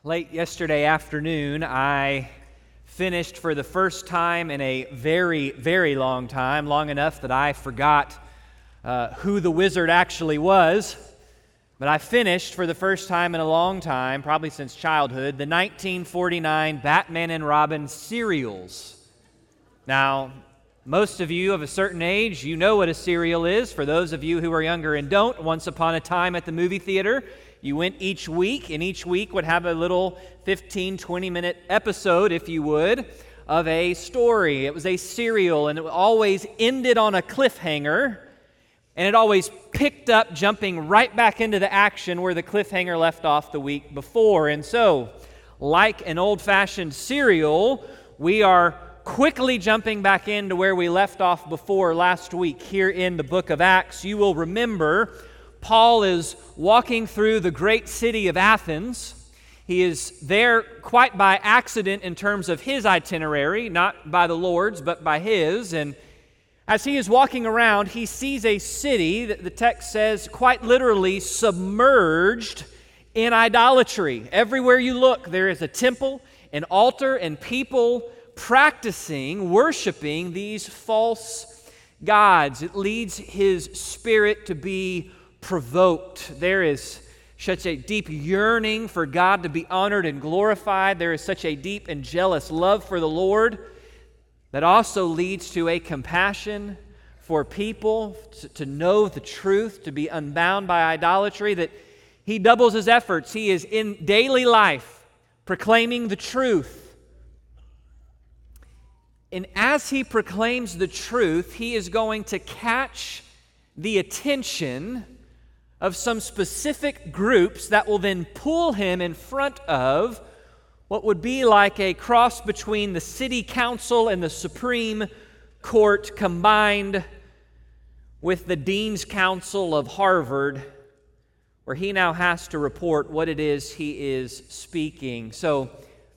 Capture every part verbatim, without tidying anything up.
Late yesterday afternoon, I finished for the first time in a very, very long time, long enough that I forgot uh, who the wizard actually was. But I finished for the first time in a long time, probably since childhood, the nineteen forty-nine Batman and Robin serials. Now, most of you of a certain age, you know what a serial is. For those of you who are younger and don't, once upon a time at the movie theater, you went each week, and each week would have a little fifteen, twenty-minute episode, if you would, of a story. It was a serial, and it always ended on a cliffhanger, and it always picked up, jumping right back into the action where the cliffhanger left off the week before. And so, like an old-fashioned serial, we are quickly jumping back into where we left off before last week here in the book of Acts. You will remember Paul is walking through the great city of Athens. He is there quite by accident in terms of his itinerary, not by the Lord's, but by his. And as he is walking around, he sees a city that the text says quite literally submerged in idolatry. Everywhere you look, there is a temple, an altar, and people practicing, worshiping these false gods. It leads his spirit to be provoked. There is such a deep yearning for God to be honored and glorified. There is such a deep and jealous love for the Lord that also leads to a compassion for people to, to know the truth, to be unbound by idolatry, that he doubles his efforts. He is in daily life proclaiming the truth. And as he proclaims the truth, he is going to catch the attention of some specific groups that will then pull him in front of what would be like a cross between the city council and the Supreme Court combined with the Dean's Council of Harvard, where he now has to report what it is he is speaking. So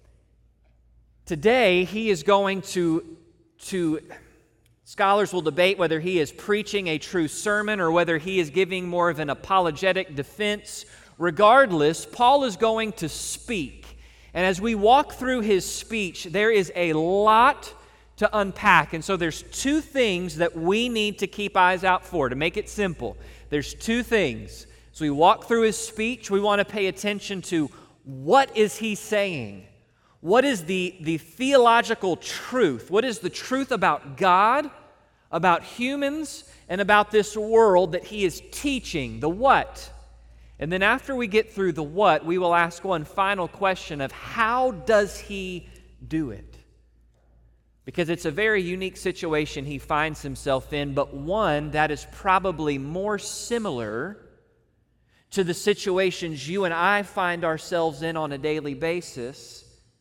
today he is going to, to scholars will debate whether he is preaching a true sermon or whether he is giving more of an apologetic defense. Regardless, Paul is going to speak. And as we walk through his speech, there is a lot to unpack. And so there's two things that we need to keep eyes out for. To make it simple, there's two things. As we walk through his speech, we want to pay attention to what is he saying. What is the, the theological truth? What is the truth about God, about humans, and about this world that he is teaching? The what? And then after we get through the what, we will ask one final question of how does he do it? Because it's a very unique situation he finds himself in, but one that is probably more similar to the situations you and I find ourselves in on a daily basis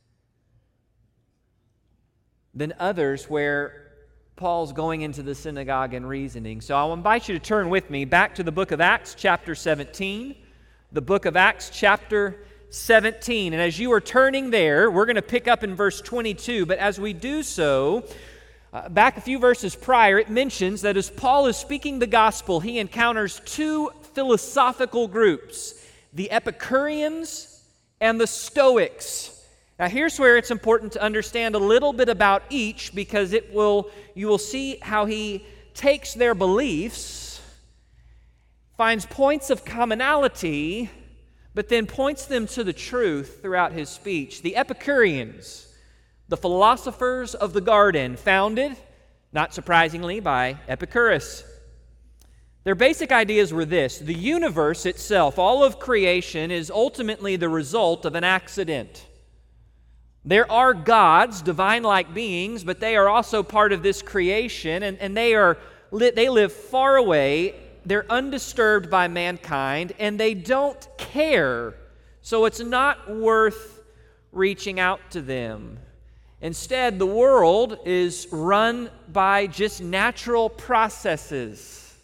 than others where Paul's going into the synagogue and reasoning. So I'll invite you to turn with me back to the book of Acts chapter seventeen. The book of Acts chapter seventeen. And as you are turning there, we're going to pick up in verse twenty-two. But as we do so, uh, back a few verses prior, it mentions that as Paul is speaking the gospel, he encounters two philosophical groups, the Epicureans and the Stoics. Now here's where it's important to understand a little bit about each, because it will you will see how he takes their beliefs, finds points of commonality, but then points them to the truth throughout his speech. The Epicureans, the philosophers of the garden, founded, not surprisingly, by Epicurus. Their basic ideas were this: the universe itself, all of creation, is ultimately the result of an accident. There are gods, divine-like beings, but they are also part of this creation, and, and they are they live far away. They're undisturbed by mankind, and they don't care. So it's not worth reaching out to them. Instead, the world is run by just natural processes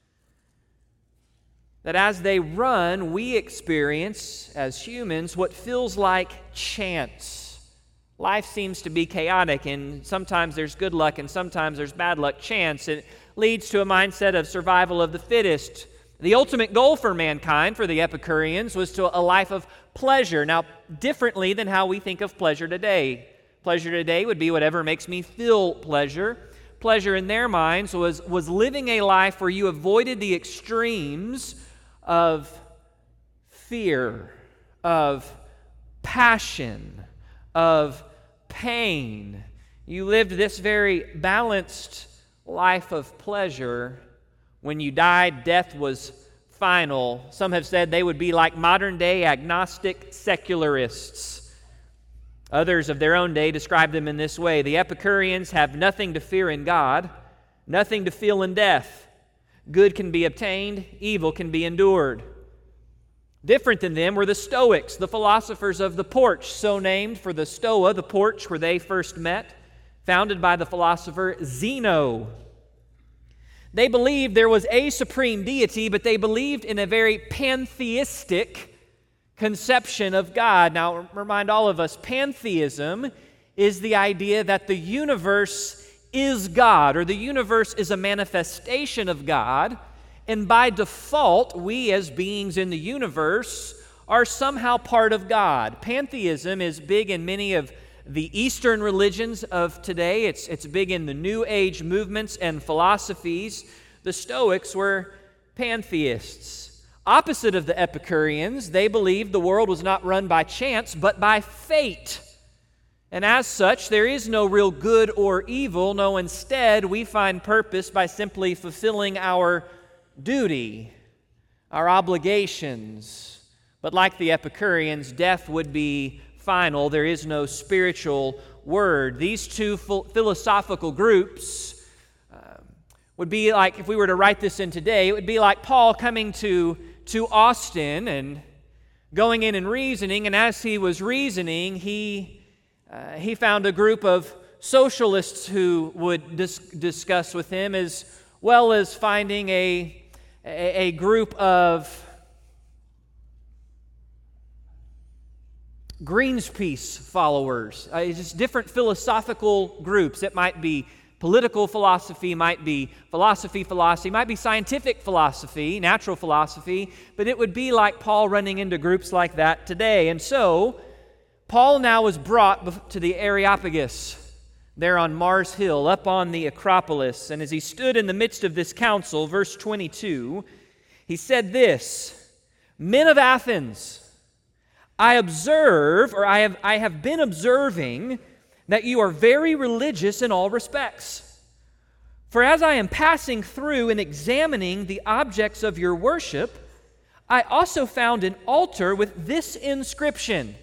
that as they run, we experience, as humans, what feels like chance. Life seems to be chaotic, and sometimes there's good luck and sometimes there's bad luck. Chance, it leads to a mindset of survival of the fittest. The ultimate goal for mankind, for the Epicureans, was to a life of pleasure. Now, differently than how we think of pleasure today. Pleasure today would be whatever makes me feel pleasure. Pleasure in their minds was, was living a life where you avoided the extremes of fear, of passion, of pain. You lived this very balanced life of pleasure. When you died, death was final. Some have said they would be like modern-day agnostic secularists. Others of their own day describe them in this way: the Epicureans have nothing to fear in God, nothing to feel in death. Good can be obtained, evil can be endured. Different than them were the Stoics, the philosophers of the porch, so named for the Stoa, the porch where they first met, founded by the philosopher Zeno. They believed there was a supreme deity, but they believed in a very pantheistic conception of God. Now, remind all of us, pantheism is the idea that the universe is God, or the universe is a manifestation of God, and by default, we as beings in the universe are somehow part of God. Pantheism is big in many of the Eastern religions of today. It's, it's big in the New Age movements and philosophies. The Stoics were pantheists. Opposite of the Epicureans, they believed the world was not run by chance, but by fate. And as such, there is no real good or evil. No, instead, we find purpose by simply fulfilling our duty, our obligations. But like the Epicureans, death would be final. There is no spiritual word. These two philosophical groups uh, would be like, if we were to write this in today, it would be like Paul coming to, to Austin and going in and reasoning, and as he was reasoning, he, uh, he found a group of socialists who would dis- discuss with him, as well as finding a, a, a group of Greenpeace followers. Uh, it's just different philosophical groups. It might be political philosophy, might be philosophy, philosophy, might be scientific philosophy, natural philosophy, but it would be like Paul running into groups like that today. And so, Paul now was brought to the Areopagus, there on Mars Hill, up on the Acropolis. And as he stood in the midst of this council, verse twenty-two, he said this: "Men of Athens, I observe, or I have, I have been observing, that you are very religious in all respects. For as I am passing through and examining the objects of your worship, I also found an altar with this inscription: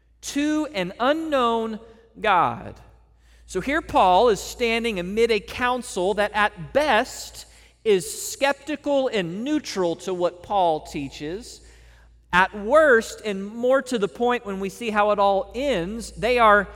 to an unknown God." So here Paul is standing amid a council that at best is skeptical and neutral to what Paul teaches. At worst, and more to the point when we see how it all ends, they are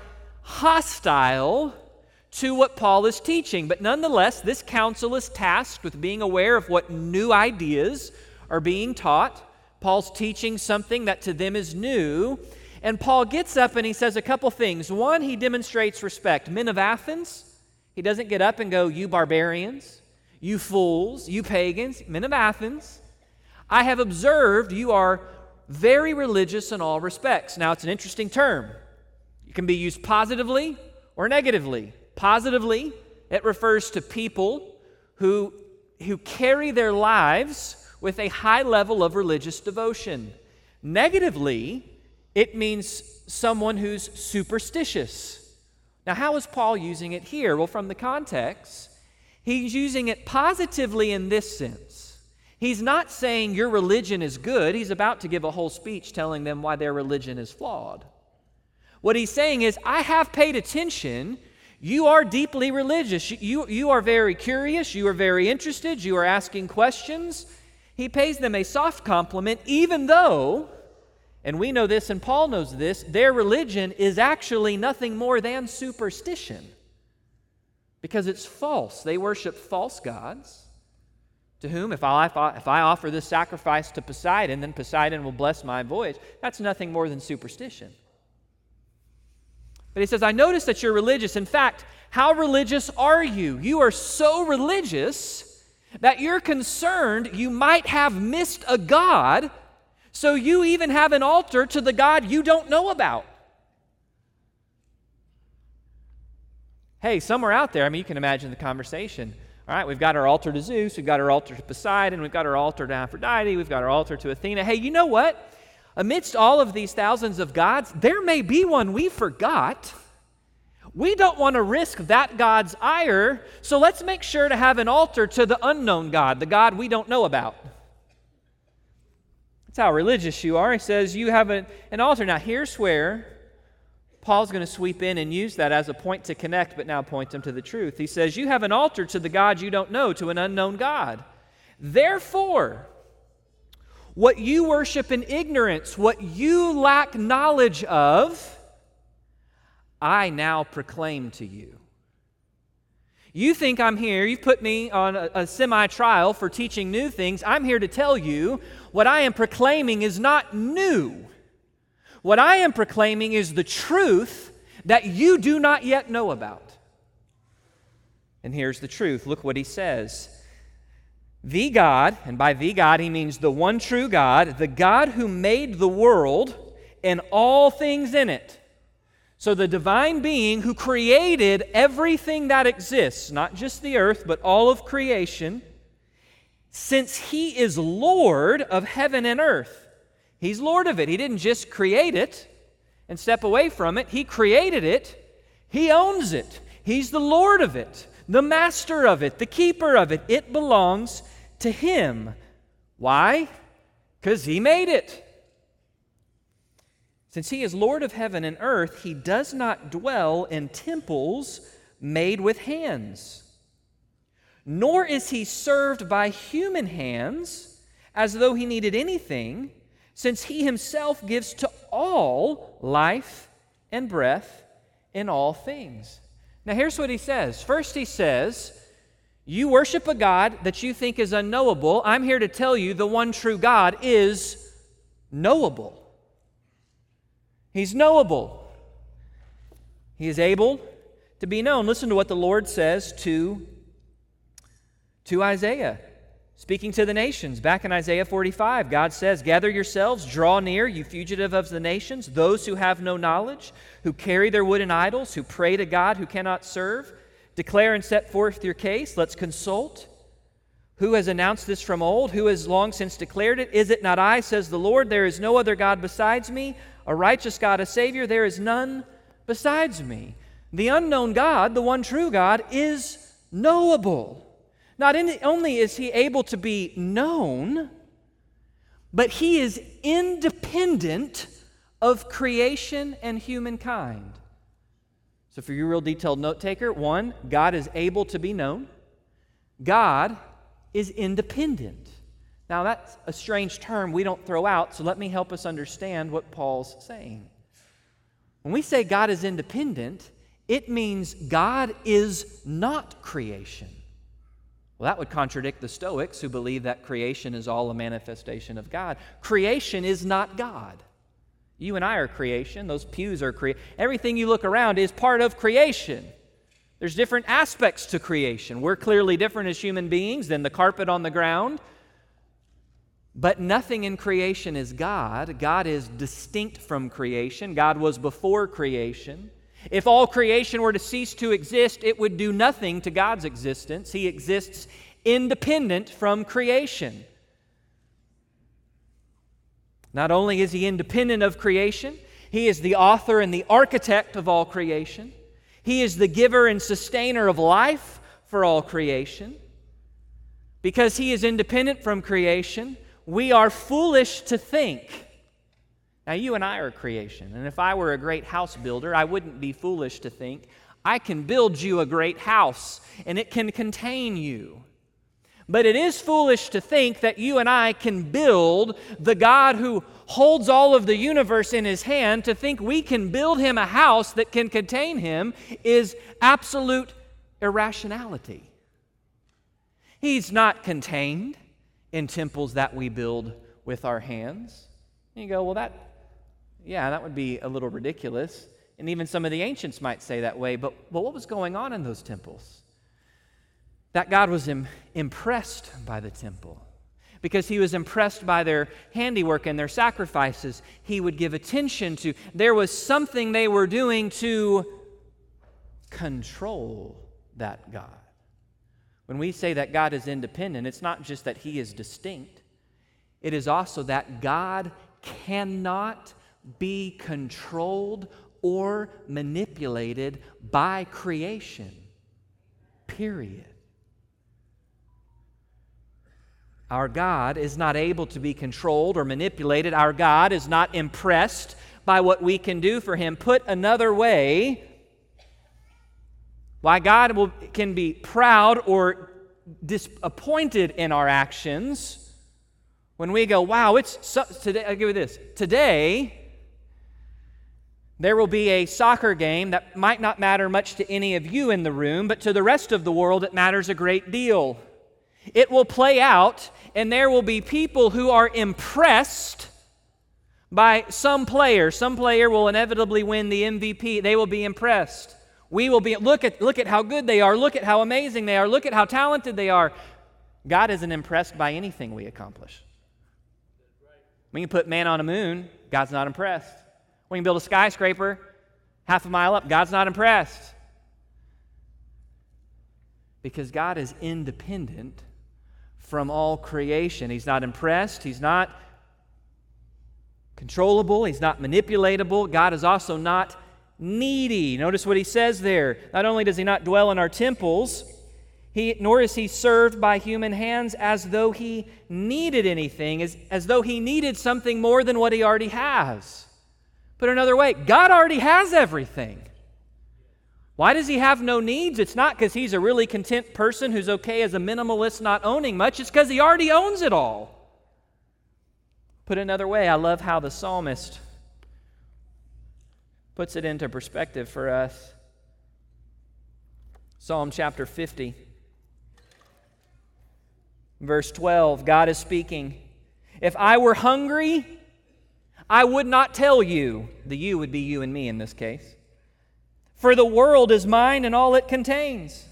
hostile to what Paul is teaching. But nonetheless, this council is tasked with being aware of what new ideas are being taught. Paul's teaching something that to them is new. And Paul gets up and he says a couple things. One, he demonstrates respect. Men of Athens, he doesn't get up and go, "You barbarians, you fools, you pagans." Men of Athens, I have observed you are very religious in all respects. Now, it's an interesting term. It can be used positively or negatively. Positively, it refers to people who, who carry their lives with a high level of religious devotion. Negatively, it means someone who's superstitious. Now, how is Paul using it here? Well, from the context, he's using it positively in this sense. He's not saying your religion is good. He's about to give a whole speech telling them why their religion is flawed. What he's saying is, I have paid attention. You are deeply religious. You, you are very curious. You are very interested. You are asking questions. He pays them a soft compliment, even though, and we know this and Paul knows this, their religion is actually nothing more than superstition. Because it's false. They worship false gods, to whom, if I, if I offer this sacrifice to Poseidon, then Poseidon will bless my voyage. That's nothing more than superstition. But he says, I notice that you're religious. In fact, how religious are you? You are so religious that you're concerned you might have missed a God, so you even have an altar to the God you don't know about. Hey, somewhere out there, I mean, you can imagine the conversation. All right, we've got our altar to Zeus, we've got our altar to Poseidon, we've got our altar to Aphrodite, we've got our altar to Athena. Hey, you know what? Amidst all of these thousands of gods, there may be one we forgot. We don't want to risk that God's ire, so let's make sure to have an altar to the unknown God, the God we don't know about. That's how religious you are. He says you have a, an altar. Now, here's where Paul's going to sweep in and use that as a point to connect, but now point them to the truth. He says, you have an altar to the God you don't know, to an unknown God. Therefore, what you worship in ignorance, what you lack knowledge of, I now proclaim to you. You think I'm here, you've put me on a, a semi-trial for teaching new things. I'm here to tell you what I am proclaiming is not new. What I am proclaiming is the truth that you do not yet know about. And here's the truth. Look what he says. The God, and by the God he means the one true God, the God who made the world and all things in it. So the divine being who created everything that exists, not just the earth, but all of creation, since he is Lord of heaven and earth. He's Lord of it. He didn't just create it and step away from it. He created it. He owns it. He's the Lord of it, the master of it, the keeper of it. It belongs to him. Why? Because he made it. Since he is Lord of heaven and earth, he does not dwell in temples made with hands, nor is he served by human hands as though he needed anything, since he himself gives to all life and breath in all things. Now here's what he says. First he says, you worship a God that you think is unknowable. I'm here to tell you the one true God is knowable. He's knowable. He is able to be known. Listen to what the Lord says to, to Isaiah. Speaking to the nations, back in Isaiah forty-five, God says, gather yourselves, draw near, you fugitive of the nations, those who have no knowledge, who carry their wooden idols, who pray to God who cannot serve. Declare and set forth your case. Let's consult. Who has announced this from old? Who has long since declared it? Is it not I, says the Lord? There is no other God besides me, a righteous God, a Savior. There is none besides me. The unknown God, the one true God, is knowable. Not only is he able to be known, but he is independent of creation and humankind. So for you real detailed note taker, one, God is able to be known. God is independent. Now that's a strange term we don't throw out, so let me help us understand what Paul's saying. When we say God is independent, it means God is not creation. Well, that would contradict the Stoics who believe that creation is all a manifestation of God. Creation is not God. You and I are creation. Those pews are creation. Everything you look around is part of creation. There's different aspects to creation. We're clearly different as human beings than the carpet on the ground. But nothing in creation is God. God is distinct from creation. God was before creation. If all creation were to cease to exist, it would do nothing to God's existence. He exists independent from creation. Not only is he independent of creation, he is the author and the architect of all creation. He is the giver and sustainer of life for all creation. Because he is independent from creation, we are foolish to think. Now, you and I are creation, and if I were a great house builder, I wouldn't be foolish to think, I can build you a great house, and it can contain you. But it is foolish to think that you and I can build the God who holds all of the universe in his hand. To think we can build him a house that can contain him is absolute irrationality. He's not contained in temples that we build with our hands. And you go, well, that, yeah, that would be a little ridiculous. And even some of the ancients might say that way. But, but what was going on in those temples? that God was im- impressed by the temple. Because he was impressed by their handiwork and their sacrifices, he would give attention to. There was something they were doing to control that God. When we say that God is independent, it's not just that he is distinct. It is also that God cannot be controlled or manipulated by creation. Period. Our God is not able to be controlled or manipulated. Our God is not impressed by what we can do for him. Put another way, why God will, can be proud or disappointed in our actions when we go, wow, it's so, today. I'll give you this. Today, there will be a soccer game that might not matter much to any of you in the room, but to the rest of the world, it matters a great deal. It will play out, and there will be people who are impressed by some player. Some player will inevitably win the M V P. They will be impressed. We will be, look at, look at how good they are. Look at how amazing they are. Look at how talented they are. God isn't impressed by anything we accomplish. We can put man on a moon. God's not impressed. We can build a skyscraper half a mile up. God's not impressed. Because God is independent from all creation. He's not impressed. He's not controllable. He's not manipulatable. God is also not needy. Notice what he says there. Not only does he not dwell in our temples, he, nor is he served by human hands as though he needed anything, as, as though he needed something more than what he already has. Put another way, God already has everything. Why does he have no needs? It's not because he's a really content person who's okay as a minimalist not owning much. It's because he already owns it all. Put another way, I love how the psalmist puts it into perspective for us. Psalm chapter fifty, verse twelve, God is speaking. If I were hungry, I would not tell you. The you would be you and me in this case. For the world is mine and all it contains.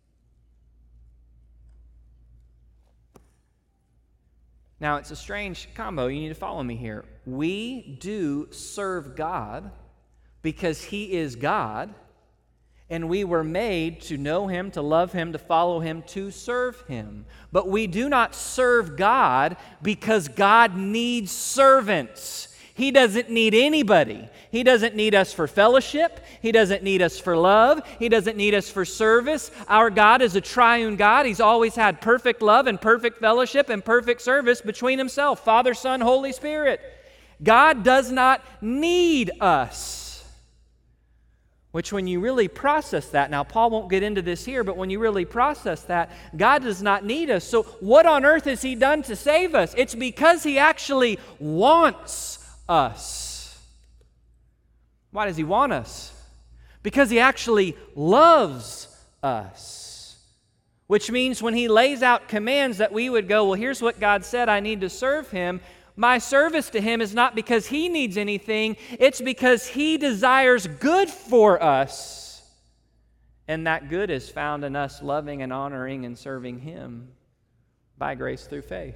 Now, it's a strange combo. You need to follow me here. We do serve God because he is God, and we were made to know him, to love him, to follow him, to serve him. But we do not serve God because God needs servants. He doesn't need anybody. He doesn't need us for fellowship. He doesn't need us for love. He doesn't need us for service. Our God is a triune God. He's always had perfect love and perfect fellowship and perfect service between himself, Father, Son, Holy Spirit. God does not need us. Which when you really process that, now Paul won't get into this here, but when you really process that, God does not need us. So what on earth has he done to save us? It's because he actually wants us. Why does he want us? Because he actually loves us. Which means when he lays out commands that we would go, well, here's what God said, I need to serve him. My service to him is not because he needs anything, it's because he desires good for us. And that good is found in us loving and honoring and serving him by grace through faith.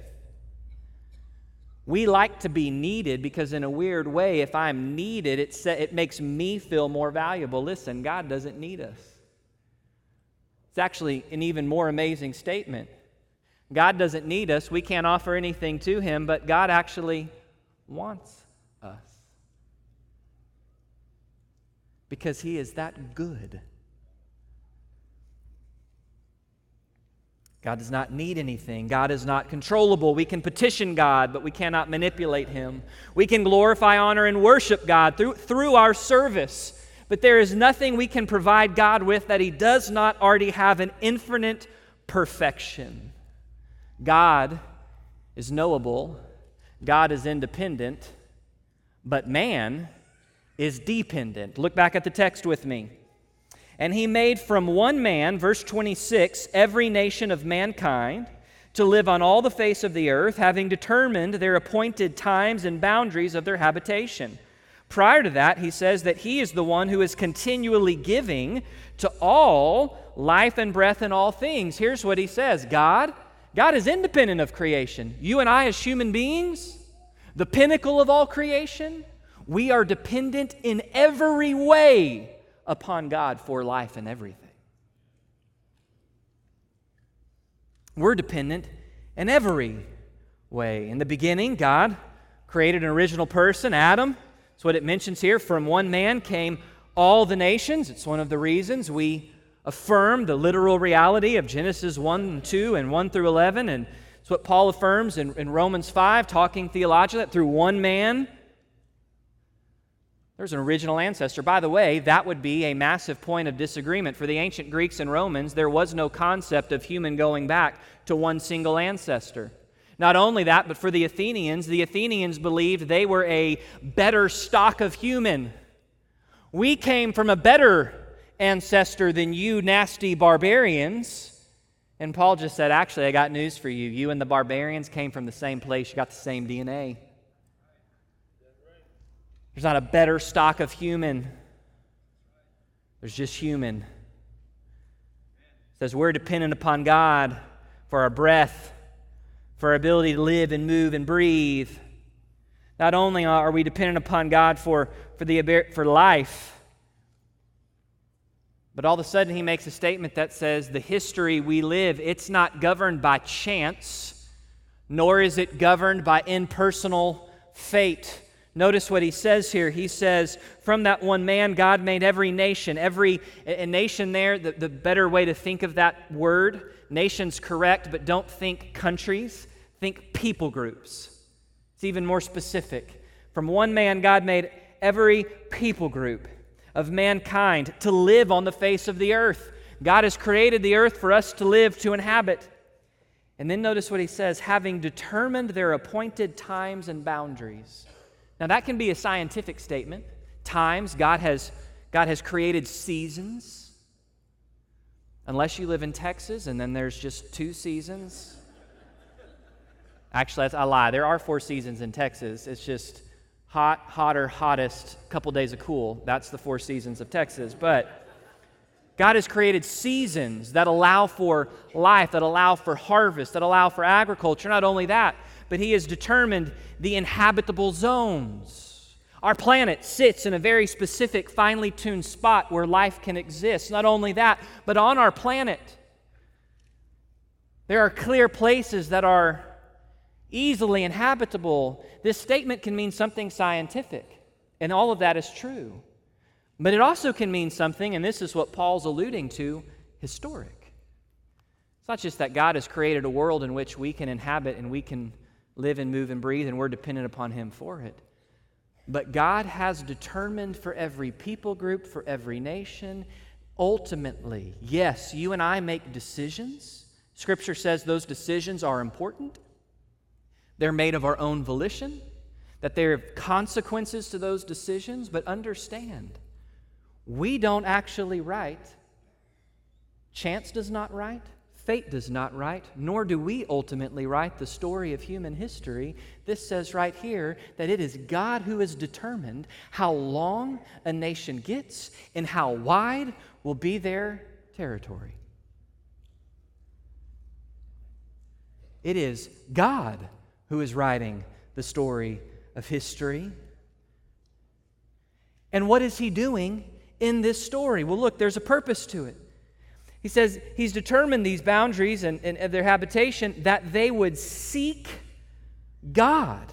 We like to be needed because in a weird way, if I'm needed, it, sa- it makes me feel more valuable. Listen, God doesn't need us. It's actually an even more amazing statement. God doesn't need us. We can't offer anything to him, but God actually wants us. Because he is that good. God does not need anything. God is not controllable. We can petition God, but we cannot manipulate him. We can glorify, honor, and worship God through, through our service, but there is nothing we can provide God with that he does not already have an infinite perfection. God is knowable. God is independent, but man is dependent. Look back at the text with me. And he made from one man, verse twenty-six, every nation of mankind to live on all the face of the earth, having determined their appointed times and boundaries of their habitation, prior to that, he says that he is the one who is continually giving to all life and breath in all things. Here's what he says. God, God is independent of creation. You and I as human beings, the pinnacle of all creation, we are dependent in every way upon God for life and everything. We're dependent in every way. In the beginning, God created an original person, Adam. That's what it mentions here. From one man came all the nations. It's one of the reasons we affirm the literal reality of Genesis one and two and one through eleven. And it's what Paul affirms in, in Romans five, talking theologically, that through one man there's an original ancestor. By the way, that would be a massive point of disagreement. For the ancient Greeks and Romans, there was no concept of human going back to one single ancestor. Not only that, but for the Athenians, the Athenians believed they were a better stock of human. We came from a better ancestor than you nasty barbarians. And Paul just said, actually, I got news for you. You and the barbarians came from the same place. You got the same D N A. There's not a better stock of human. There's just human. It says we're dependent upon God for our breath, for our ability to live and move and breathe. Not only are we dependent upon God for, for, the, for life, but all of a sudden he makes a statement that says the history we live, it's not governed by chance, nor is it governed by impersonal fate. Notice what he says here. He says, from that one man, God made every nation. Every a nation there, the, the better way to think of that word, nation's correct, but don't think countries. Think people groups. It's even more specific. From one man, God made every people group of mankind to live on the face of the earth. God has created the earth for us to live, to inhabit. And then notice what he says, having determined their appointed times and boundaries. Now that can be a scientific statement. Times, God has, God has created seasons. Unless you live in Texas and then there's just two seasons. Actually, that's a lie. There are four seasons in Texas. It's just hot, hotter, hottest, couple days of cool. That's the four seasons of Texas. But God has created seasons that allow for life, that allow for harvest, that allow for agriculture. Not only that, but he has determined the inhabitable zones. Our planet sits in a very specific, finely tuned spot where life can exist. Not only that, but on our planet, there are clear places that are easily inhabitable. This statement can mean something scientific, and all of that is true. But it also can mean something, and this is what Paul's alluding to, historic. It's not just that God has created a world in which we can inhabit and we can live and move and breathe, and we're dependent upon him for it. But God has determined for every people group, for every nation, ultimately, yes, you and I make decisions. Scripture says those decisions are important. They're made of our own volition, that there are consequences to those decisions, but understand, we don't actually write. Chance does not write. Fate does not write, nor do we ultimately write the story of human history. This says right here that it is God who has determined how long a nation gets and how wide will be their territory. It is God who is writing the story of history. And what is he doing in this story? Well, look, there's a purpose to it. He says he's determined these boundaries and, and, and their habitation that they would seek God.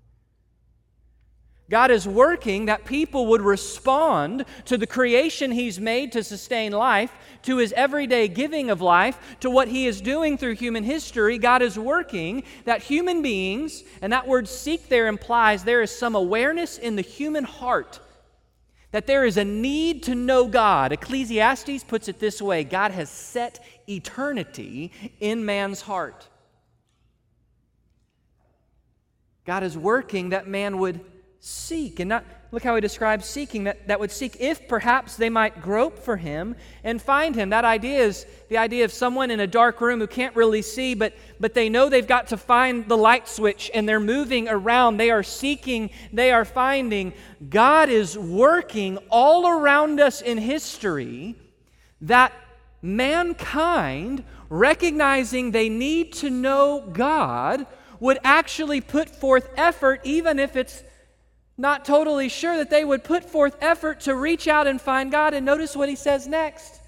God is working that people would respond to the creation he's made to sustain life, to his everyday giving of life, to what he is doing through human history. God is working that human beings, and that word seek there implies there is some awareness in the human heart that there is a need to know God. Ecclesiastes puts it this way: God has set eternity in man's heart. God is working that man would seek. And not, look how he describes seeking, that, that would seek if perhaps they might grope for him and find him. That idea is the idea of someone in a dark room who can't really see, but, but they know they've got to find the light switch, and they're moving around. They are seeking, they are finding. God is working all around us in history that mankind, recognizing they need to know God, would actually put forth effort, even if it's not totally sure, that they would put forth effort to reach out and find God. And notice what he says next.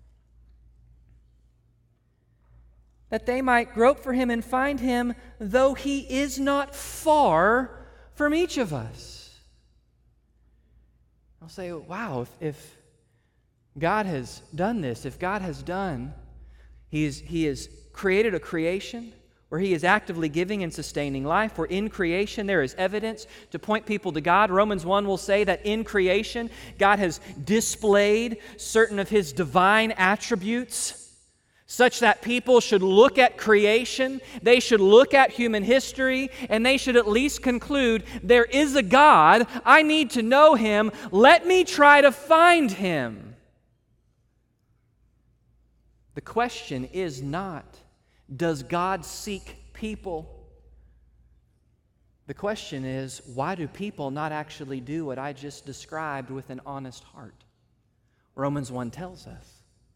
That they might grope for him and find him, though he is not far from each of us. I'll say, wow, if, if God has done this, if God has done, he, is, he has created a creation where he is actively giving and sustaining life, where in creation there is evidence to point people to God. Romans one will say that in creation, God has displayed certain of his divine attributes, such that people should look at creation, they should look at human history, and they should at least conclude, there is a God, I need to know him, let me try to find him. The question is not, does God seek people? The question is, why do people not actually do what I just described with an honest heart? Romans one tells us.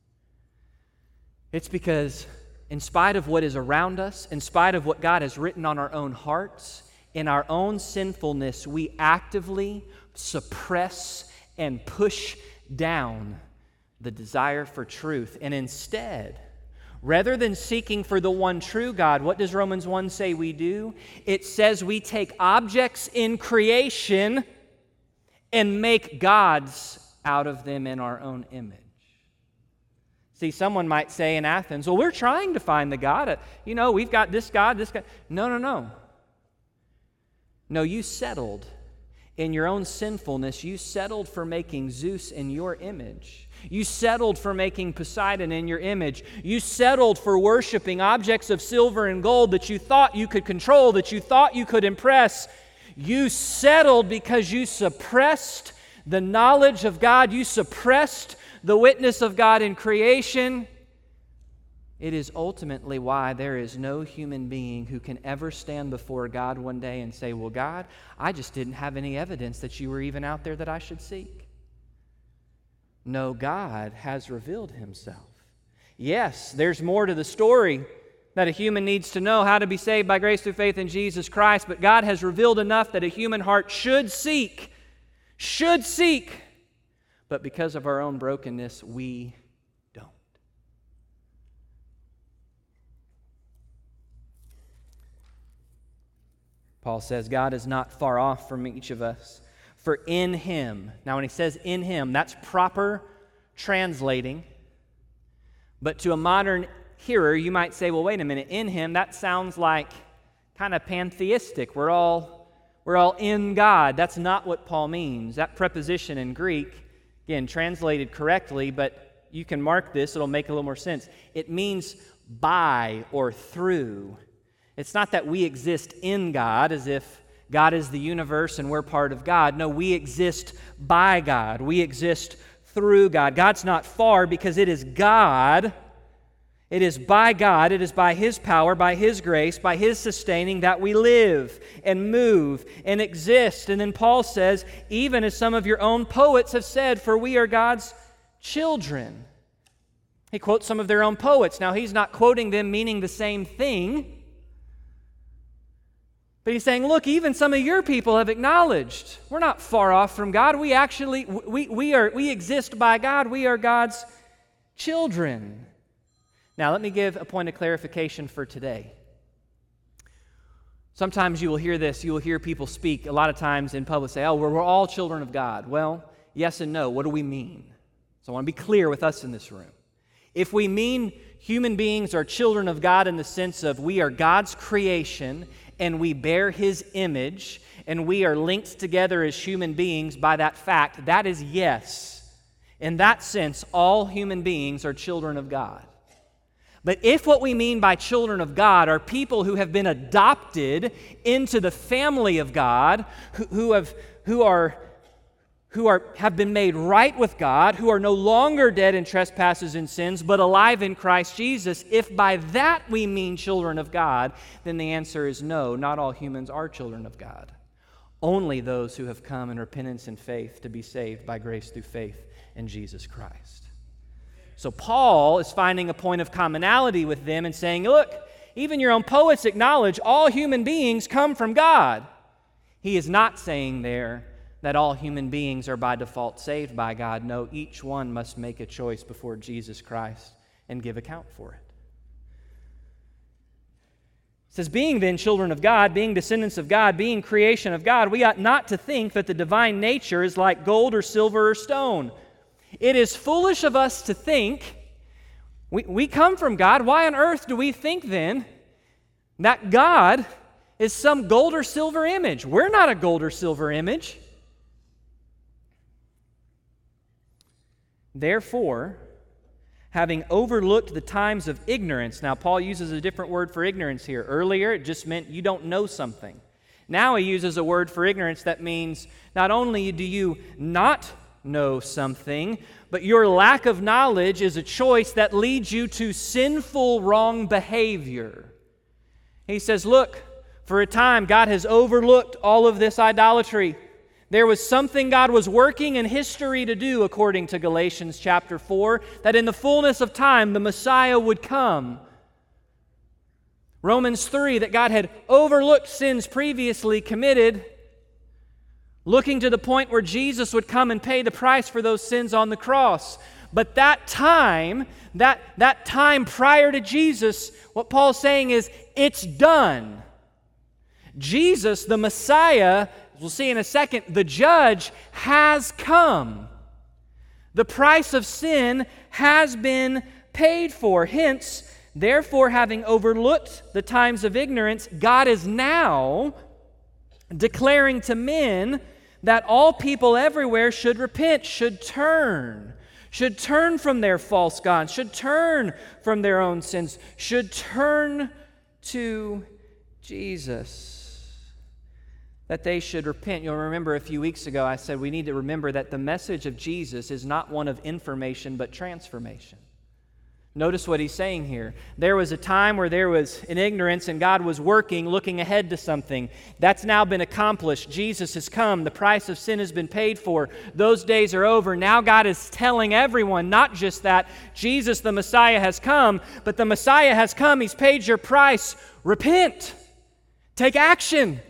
It's because in spite of what is around us, in spite of what God has written on our own hearts, in our own sinfulness, we actively suppress and push down the desire for truth. And instead, rather than seeking for the one true God, what does Romans one say we do? It says we take objects in creation and make gods out of them in our own image. See, someone might say in Athens, well, we're trying to find the God. You know, we've got this God, this God. No, no, no. No, you settled in your own sinfulness. You settled for making Zeus in your image. You settled for making Poseidon in your image. You settled for worshiping objects of silver and gold that you thought you could control, that you thought you could impress. You settled because you suppressed the knowledge of God. You suppressed the witness of God in creation. It is ultimately why there is no human being who can ever stand before God one day and say, well, God, I just didn't have any evidence that you were even out there that I should seek. No, God has revealed himself. Yes, there's more to the story that a human needs to know, how to be saved by grace through faith in Jesus Christ, but God has revealed enough that a human heart should seek, should seek, but because of our own brokenness, we don't. Paul says God is not far off from each of us. For in him, now when he says in him, that's proper translating. But to a modern hearer, you might say, well, wait a minute, in him, that sounds like kind of pantheistic. We're all, we're all in God. That's not what Paul means. That preposition in Greek, again, translated correctly, but you can mark this, it'll make a little more sense. It means by or through. It's not that we exist in God as if God is the universe and we're part of God. No, we exist by God. We exist through God. God's not far because it is God. It is by God, it is by His power, by His grace, by His sustaining that we live and move and exist. And then Paul says, even as some of your own poets have said, for we are God's children. He quotes some of their own poets. Now, he's not quoting them meaning the same thing. But he's saying, look, even some of your people have acknowledged we're not far off from God. We actually, we, we, are, we exist by God. We are God's children. Now, let me give a point of clarification for today. Sometimes you will hear this. You will hear people speak a lot of times in public say, oh, we're, we're all children of God. Well, yes and no. What do we mean? So I want to be clear with us in this room. If we mean human beings are children of God in the sense of we are God's creation and we bear His image and we are linked together as human beings by that fact, that is yes. In that sense, all human beings are children of God. But if what we mean by children of God are people who have been adopted into the family of God, who, who have who are who are have been made right with God, who are no longer dead in trespasses and sins, but alive in Christ Jesus, if by that we mean children of God, then the answer is no, not all humans are children of God. Only those who have come in repentance and faith to be saved by grace through faith in Jesus Christ. So Paul is finding a point of commonality with them and saying, look, even your own poets acknowledge all human beings come from God. He is not saying there that all human beings are by default saved by God. No, each one must make a choice before Jesus Christ and give account for it. It says, being then children of God, being descendants of God, being creation of God, we ought not to think that the divine nature is like gold or silver or stone. It is foolish of us to think, we, we come from God. Why on earth do we think then that God is some gold or silver image? We're not a gold or silver image. Therefore, having overlooked the times of ignorance. Now, Paul uses a different word for ignorance here. Earlier, it just meant you don't know something. Now he uses a word for ignorance that means not only do you not know something, but your lack of knowledge is a choice that leads you to sinful, wrong behavior. He says, look, for a time, God has overlooked all of this idolatry. There was something God was working in history to do, according to Galatians chapter four, that in the fullness of time the Messiah would come. Romans three, that God had overlooked sins previously committed, looking to the point where Jesus would come and pay the price for those sins on the cross. But that time, that, that time prior to Jesus, what Paul's saying is, it's done. Jesus, the Messiah, we'll see in a second, the judge has come. The price of sin has been paid for. Hence, therefore, having overlooked the times of ignorance, God is now declaring to men that all people everywhere should repent, should turn, should turn from their false gods, should turn from their own sins, should turn to Jesus. That they should repent. You'll remember a few weeks ago I said we need to remember that the message of Jesus is not one of information but transformation. Notice what he's saying here. There was a time where there was an ignorance and God was working, looking ahead to something. That's now been accomplished. Jesus has come. The price of sin has been paid for. Those days are over. Now God is telling everyone, not just that Jesus the Messiah has come, but the Messiah has come. He's paid your price. Repent. Take action.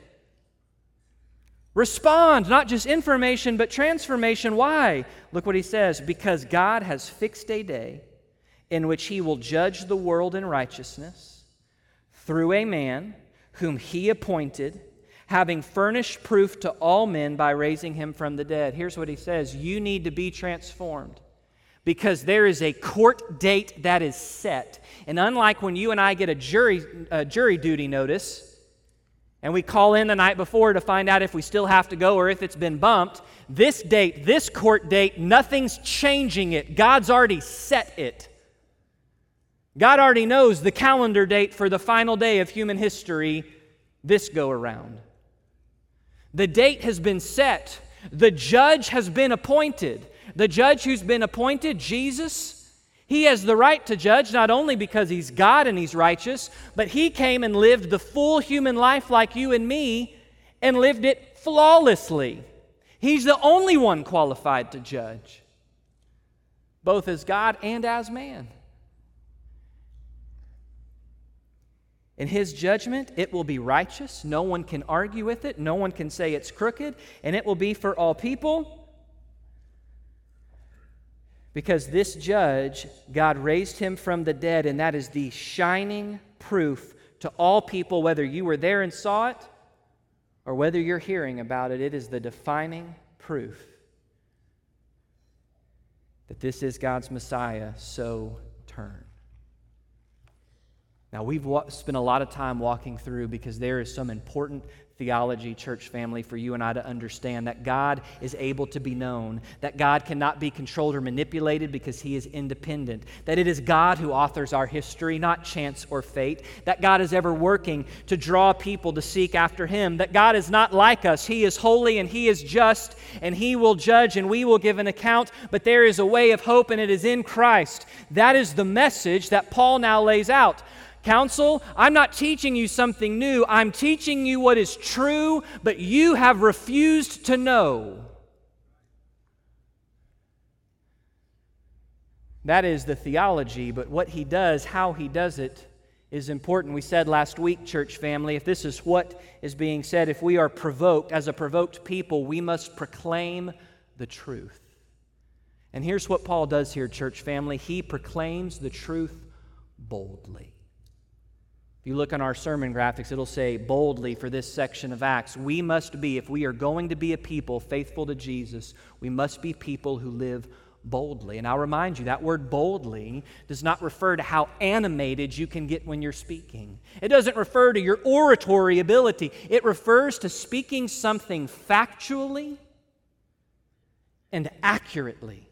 Respond, not just information, but transformation. Why? Look what he says. Because God has fixed a day in which he will judge the world in righteousness through a man whom he appointed, having furnished proof to all men by raising him from the dead. Here's what he says. You need to be transformed because there is a court date that is set. And unlike when you and I get a jury, a jury duty notice, and we call in the night before to find out if we still have to go or if it's been bumped, this date, this court date, nothing's changing it. God's already set it. God already knows the calendar date for the final day of human history this go around. The date has been set. The judge has been appointed. The judge who's been appointed, Jesus, he has the right to judge not only because he's God and he's righteous, but he came and lived the full human life like you and me and lived it flawlessly. He's the only one qualified to judge, both as God and as man. In his judgment, it will be righteous. No one can argue with it. No one can say it's crooked. And it will be for all people. Because this judge, God raised him from the dead, and that is the shining proof to all people, whether you were there and saw it or whether you're hearing about it. It is the defining proof that this is God's Messiah, so turn. Now, we've wa- spent a lot of time walking through because there is some important theology, church family, for you and I to understand that God is able to be known, that God cannot be controlled or manipulated because He is independent, that it is God who authors our history, not chance or fate, that God is ever working to draw people to seek after Him, that God is not like us. He is holy and He is just, and He will judge and we will give an account, but there is a way of hope and it is in Christ. That is the message that Paul now lays out. Counsel, I'm not teaching you something new. I'm teaching you what is true, but you have refused to know. That is the theology, but what he does, how he does it, is important. We said last week, church family, if this is what is being said, if we are provoked, as a provoked people, we must proclaim the truth. And here's what Paul does here, church family. He proclaims the truth boldly. If you look on our sermon graphics, it'll say boldly for this section of Acts. We must be, if we are going to be a people faithful to Jesus, we must be people who live boldly. And I'll remind you, that word boldly does not refer to how animated you can get when you're speaking. It doesn't refer to your oratory ability. It refers to speaking something factually and accurately.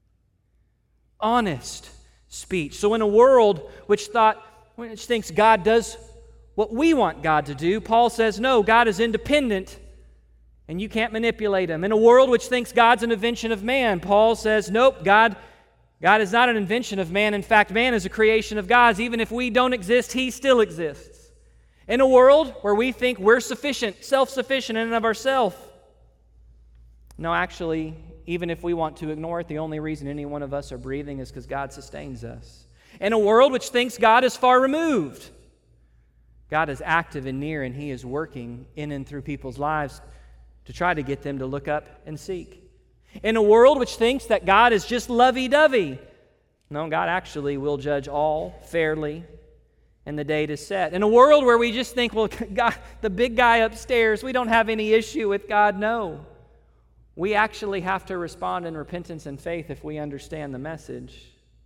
Honest speech. So in a world which thought which thinks God does what we want God to do, Paul says, no, God is independent and you can't manipulate Him. In a world which thinks God's an invention of man, Paul says, nope, God, God is not an invention of man. In fact, man is a creation of God's. Even if we don't exist, He still exists. In a world where we think we're sufficient, self-sufficient in and of ourselves, no, actually, even if we want to ignore it, the only reason any one of us are breathing is because God sustains us. In a world which thinks God is far removed, God is active and near, and He is working in and through people's lives to try to get them to look up and seek. In a world which thinks that God is just lovey-dovey, no, God actually will judge all fairly, and the date is set. In a world where we just think, well, God, the big guy upstairs, we don't have any issue with God, no. We actually have to respond in repentance and faith if we understand the message.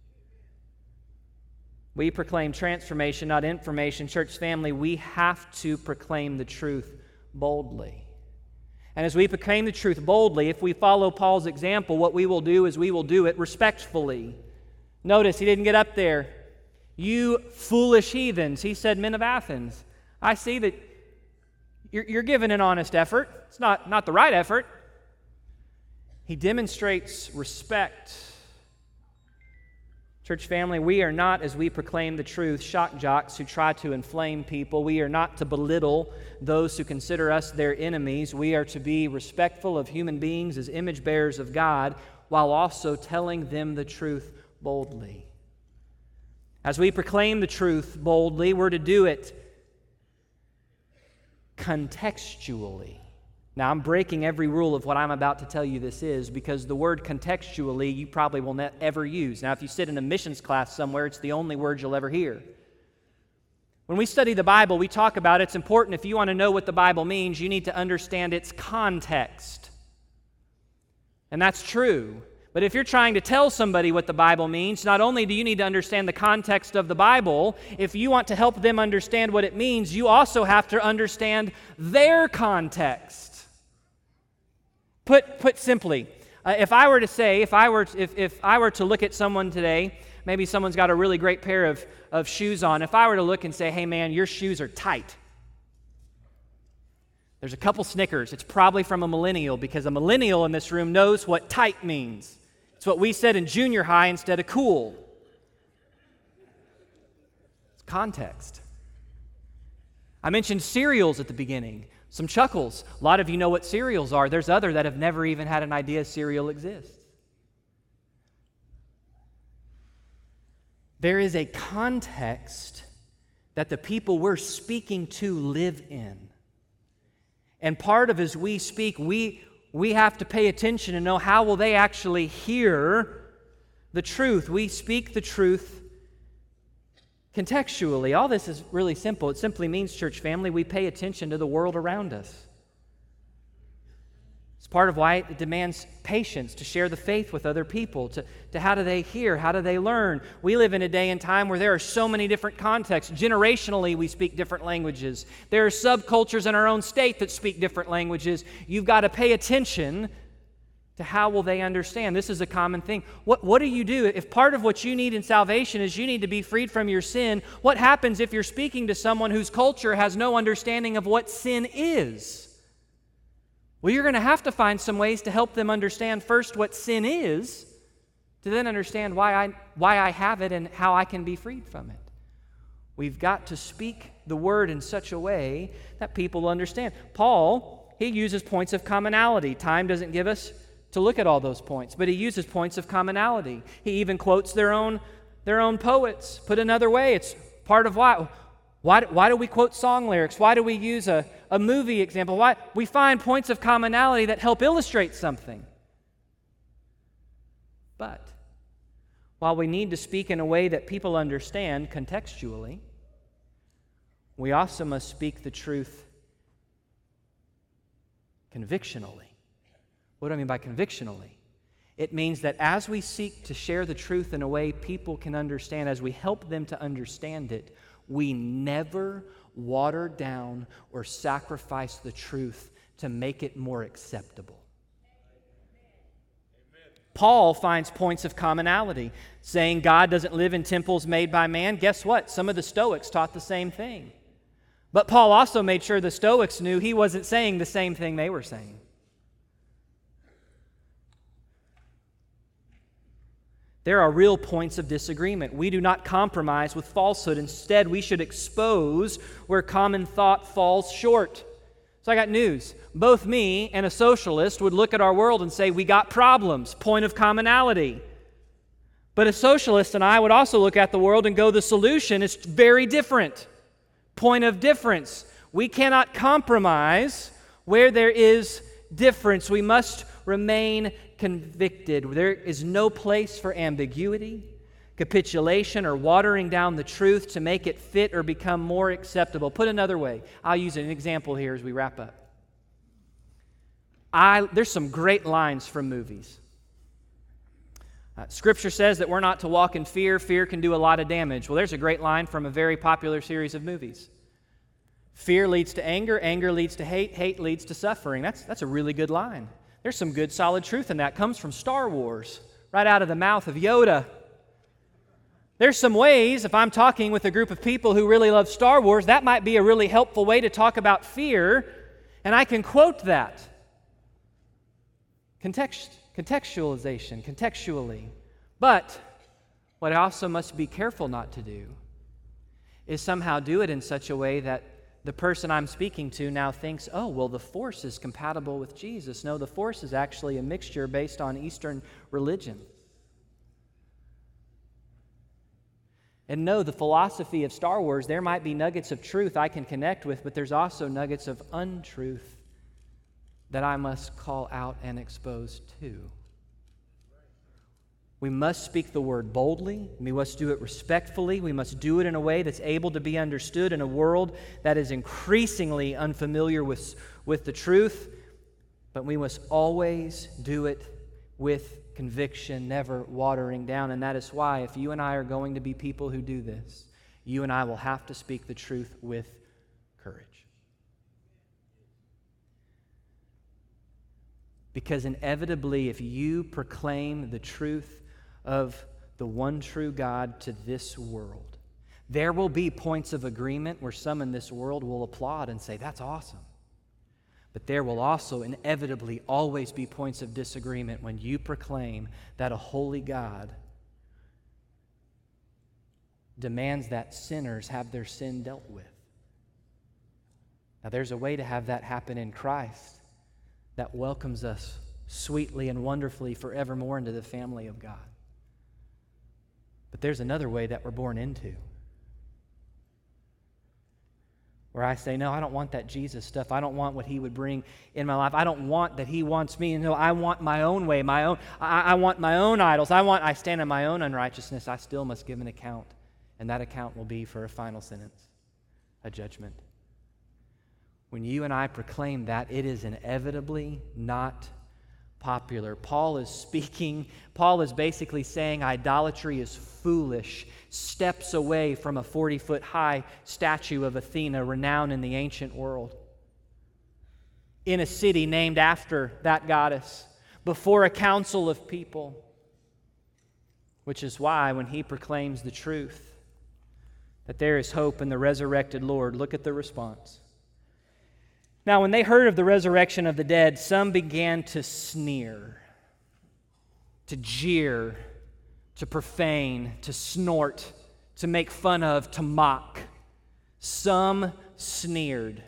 We proclaim transformation, not information. Church family, we have to proclaim the truth boldly. And as we proclaim the truth boldly, if we follow Paul's example, what we will do is we will do it respectfully. Notice he didn't get up there. You foolish heathens. He said, men of Athens, I see that you're, you're giving an honest effort. It's not, not the right effort. He demonstrates respect. Church family, we are not, as we proclaim the truth, shock jocks who try to inflame people. We are not to belittle those who consider us their enemies. We are to be respectful of human beings as image bearers of God, while also telling them the truth boldly. As we proclaim the truth boldly, we're to do it contextually. Now, I'm breaking every rule of what I'm about to tell you this is, because the word contextually you probably will not ever use. Now, if you sit in a missions class somewhere, it's the only word you'll ever hear. When we study the Bible, we talk about it's important, if you want to know what the Bible means, you need to understand its context. And that's true. But if you're trying to tell somebody what the Bible means, not only do you need to understand the context of the Bible, if you want to help them understand what it means, you also have to understand their context. Put put simply, uh, if I were to say, if I were to, if, if I were to look at someone today, maybe someone's got a really great pair of, of shoes on. If I were to look and say, hey man, your shoes are tight. There's a couple snickers. It's probably from a millennial, because a millennial in this room knows what tight means. It's what we said in junior high instead of cool. It's context. I mentioned cereals at the beginning. Some chuckles. A lot of you know what cereals are. There's other that have never even had an idea cereal exists. There is a context that the people we're speaking to live in. And part of as we speak, we, we have to pay attention and know how will they actually hear the truth. We speak the truth contextually. All this is really simple. It simply means, church family, we pay attention to the world around us. It's part of why it demands patience to share the faith with other people, to, to how do they hear, how do they learn. We live in a day and time where there are so many different contexts. Generationally, we speak different languages. There are subcultures in our own state that speak different languages. You've got to pay attention to how will they understand. This is a common thing. What, what do you do if part of what you need in salvation is you need to be freed from your sin? What happens if you're speaking to someone whose culture has no understanding of what sin is? Well, you're going to have to find some ways to help them understand first what sin is, to then understand why I, why I have it and how I can be freed from it. We've got to speak the word in such a way that people will understand. Paul, he uses points of commonality. Time doesn't give us to look at all those points, but he uses points of commonality. He even quotes their own, their own poets. Put another way, it's part of why. Why, why do we quote song lyrics? Why do we use a, a movie example? Why? We find points of commonality that help illustrate something. But while we need to speak in a way that people understand contextually, we also must speak the truth convictionally. What do I mean by convictionally? It means that as we seek to share the truth in a way people can understand, as we help them to understand it, we never water down or sacrifice the truth to make it more acceptable. Amen. Paul finds points of commonality, saying God doesn't live in temples made by man. Guess what? Some of the Stoics taught the same thing. But Paul also made sure the Stoics knew he wasn't saying the same thing they were saying. There are real points of disagreement. We do not compromise with falsehood. Instead, we should expose where common thought falls short. So I got news. Both me and a socialist would look at our world and say, we got problems, point of commonality. But a socialist and I would also look at the world and go, the solution is very different, point of difference. We cannot compromise where there is difference. We must remain convicted. There is no place for ambiguity, capitulation, or watering down the truth to make it fit or become more acceptable. Put another way, I'll use an example here as we wrap up. I, there's some great lines from movies. Uh, scripture says that we're not to walk in fear. Fear can do a lot of damage. Well, there's a great line from a very popular series of movies. Fear leads to anger. Anger leads to hate. Hate leads to suffering. That's, that's a really good line. There's some good, solid truth in that. It comes from Star Wars, right out of the mouth of Yoda. There's some ways, if I'm talking with a group of people who really love Star Wars, that might be a really helpful way to talk about fear, and I can quote that. Context, contextualization, contextually. But what I also must be careful not to do is somehow do it in such a way that the person I'm speaking to now thinks, oh, well, the Force is compatible with Jesus. No, the Force is actually a mixture based on Eastern religion. And no, the philosophy of Star Wars, there might be nuggets of truth I can connect with, but there's also nuggets of untruth that I must call out and expose too. We must speak the word boldly. We must do it respectfully. We must do it in a way that's able to be understood in a world that is increasingly unfamiliar with, with the truth. But we must always do it with conviction, never watering down. And that is why, if you and I are going to be people who do this, you and I will have to speak the truth with courage. Because inevitably, if you proclaim the truth of the one true God to this world, there will be points of agreement where some in this world will applaud and say, that's awesome. But there will also inevitably always be points of disagreement when you proclaim that a holy God demands that sinners have their sin dealt with. Now, there's a way to have that happen in Christ that welcomes us sweetly and wonderfully forevermore into the family of God. But there's another way that we're born into, where I say, no, I don't want that Jesus stuff. I don't want what he would bring in my life. I don't want that he wants me. No, I want my own way, my own. I, I want my own idols. I want. I stand in my own unrighteousness. I still must give an account, and that account will be for a final sentence, a judgment. when you and I proclaim that, it is inevitably not popular. Paul is speaking, Paul is basically saying idolatry is foolish, steps away from a forty-foot high statue of Athena, renowned in the ancient world, in a city named after that goddess, before a council of people. Which is why when he proclaims the truth, that there is hope in the resurrected Lord, look at the response. Now, when they heard of the resurrection of the dead, some began to sneer, to jeer, to profane, to snort, to make fun of, to mock. Some sneered.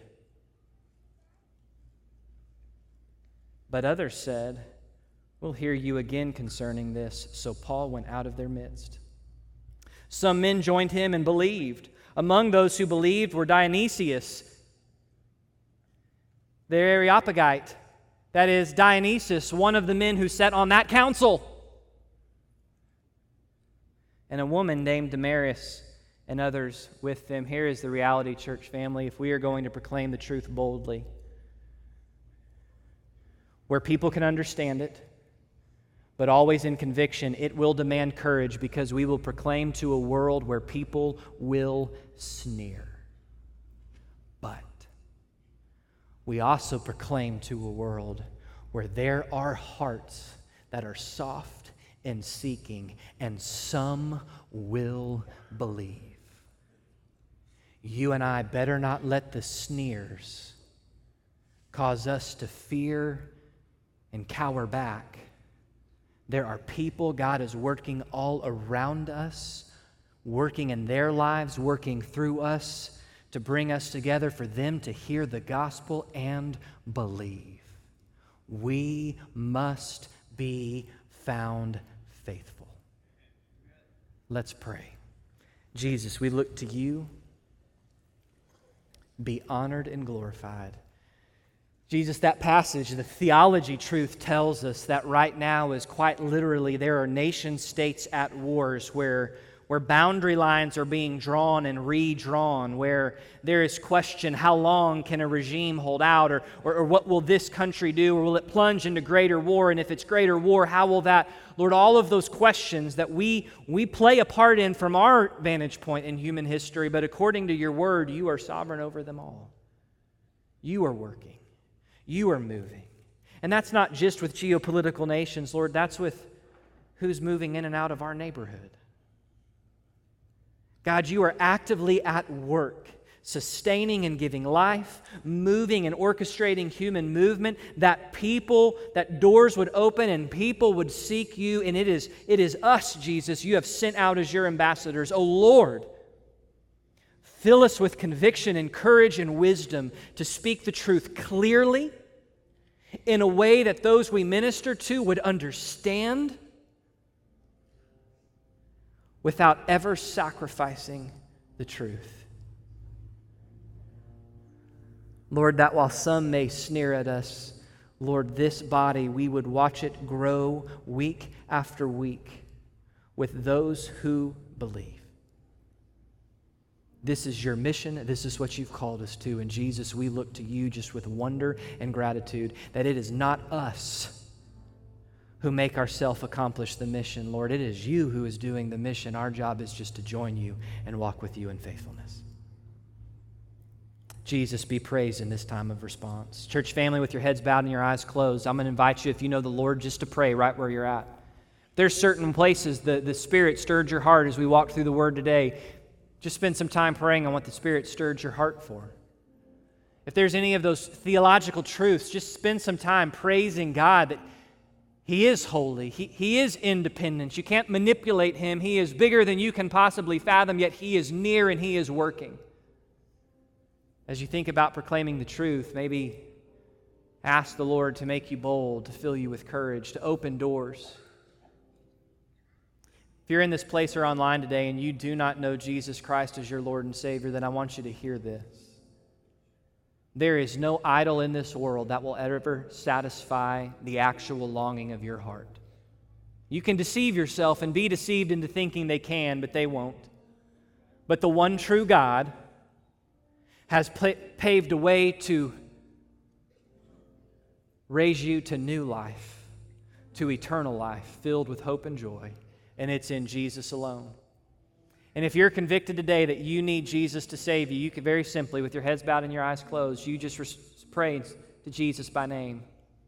But others said, "We'll hear you again concerning this." So Paul went out of their midst. Some men joined him and believed. Among those who believed were Dionysius, the Areopagite, that is, Dionysius, one of the men who sat on that council, and a woman named Damaris, and others with them. Here is the reality, church family, if we are going to proclaim the truth boldly, where people can understand it, but always in conviction, it will demand courage, because we will proclaim to a world where people will sneer. But we also proclaim to a world where there are hearts that are soft and seeking, and some will believe. You and I better not let the sneers cause us to fear and cower back. There are people God is working all around us, working in their lives, working through us to bring us together for them to hear the gospel and believe. We must be found faithful. Let's pray. Jesus, we look to you. Be honored and glorified. Jesus, that passage, the theology truth tells us that right now is quite literally there are nation states at wars where, where boundary lines are being drawn and redrawn, where there is question, how long can a regime hold out, or, or, or what will this country do, or will it plunge into greater war, and if it's greater war, how will that, Lord, all of those questions that we, we play a part in from our vantage point in human history, but according to your word, you are sovereign over them all. You are working. You are moving. And that's not just with geopolitical nations, Lord. That's with who's moving in and out of our neighborhood. God, you are actively at work, sustaining and giving life, moving and orchestrating human movement, that people, that doors would open and people would seek you. And it is, it is us, Jesus, you have sent out as your ambassadors. Oh, Lord, fill us with conviction and courage and wisdom to speak the truth clearly in a way that those we minister to would understand without ever sacrificing the truth. Lord, that while some may sneer at us, Lord, this body, we would watch it grow week after week with those who believe. This is your mission. This is what you've called us to. And Jesus, we look to you just with wonder and gratitude that it is not us who make ourselves accomplish the mission, Lord. It is you who is doing the mission. Our job is just to join you and walk with you in faithfulness. Jesus, be praised in this time of response. Church family, with your heads bowed and your eyes closed, I'm going to invite you, if you know the Lord, just to pray right where you're at. There's certain places the, the Spirit stirred your heart as we walked through the Word today. Just spend some time praying on what the Spirit stirred your heart for. If there's any of those theological truths, just spend some time praising God that He is holy. He, he is independent. You can't manipulate Him. He is bigger than you can possibly fathom, yet He is near and He is working. As you think about proclaiming the truth, maybe ask the Lord to make you bold, to fill you with courage, to open doors. If you're in this place or online today and you do not know Jesus Christ as your Lord and Savior, then I want you to hear this. There is no idol in this world that will ever satisfy the actual longing of your heart. You can deceive yourself and be deceived into thinking they can, but they won't. But the one true God, has pla- paved a way to raise you to new life, to eternal life, filled with hope and joy, and it's in Jesus alone. And if you're convicted today that you need Jesus to save you, you can very simply, with your heads bowed and your eyes closed, you just res- pray to Jesus by name.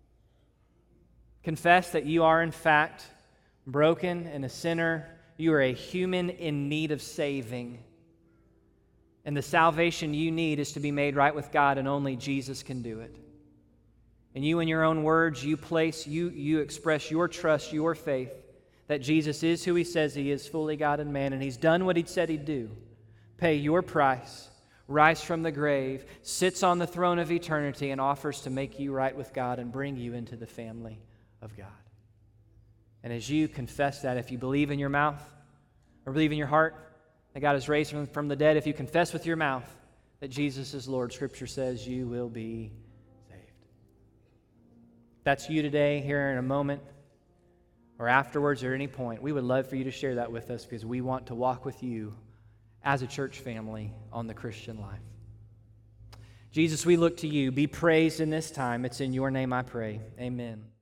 Confess that you are in fact broken and a sinner. You are a human in need of saving. And the salvation you need is to be made right with God, and only Jesus can do it. And you, in your own words, you place, you, you express your trust, your faith, that Jesus is who He says He is, fully God and man, and He's done what He said He'd do. Pay your price, rise from the grave, sits on the throne of eternity, and offers to make you right with God and bring you into the family of God. And as you confess that, if you believe in your mouth or believe in your heart that God is raised from, from the dead, if you confess with your mouth that Jesus is Lord, Scripture says you will be saved. If that's you today, here in a moment, or afterwards or at any point, we would love for you to share that with us, because we want to walk with you as a church family on the Christian life. Jesus, we look to you. Be praised in this time. It's in your name I pray. Amen.